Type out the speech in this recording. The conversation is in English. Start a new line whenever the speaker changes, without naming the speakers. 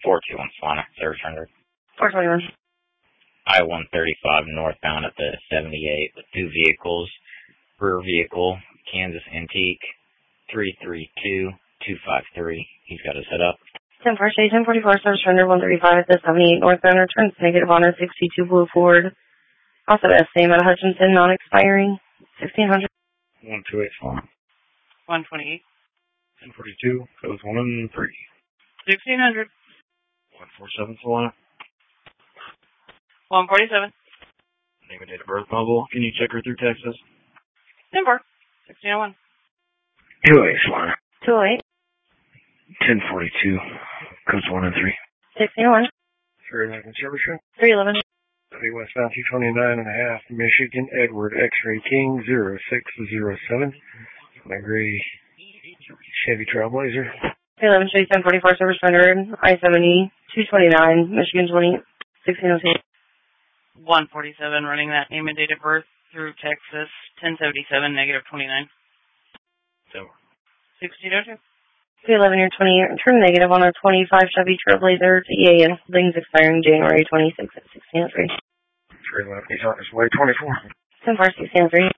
421 Solana, service rendered.
421.
I-135 northbound at the 78 with two vehicles. Rear vehicle, Kansas Antique, 332253. He's got his head up.
10-4, Shay, 1044, service rendered 135 at the 78 northbound, returns negative on a 62 Blue Ford. Also same at Hutchinson, non-expiring, 1600.
128 Solana.
128.
1042, codes 1 and 3.
1600.
147 Solana.
147.
Name and date of birth mobile. Can you check her through Texas?
10-4. 1601.
28 Solana.
208.
1042, codes 1 and 3.
1601.
311 service room.
311.
Westbound 229 and a half, Michigan, Edward, X-Ray King, 0607. My gray Chevy Trailblazer.
311, Shay, 1044, service rendered, I-70, 229, Michigan 20, 1602.
147, running that name and date of birth through Texas, 1077, negative 29.
So.
1602.
311, year 20, turn negative on a 25 Chevy Trailblazer, EA and holdings expiring January 26 at 1603.
311, he's on his way, 24.
10-4, 1603.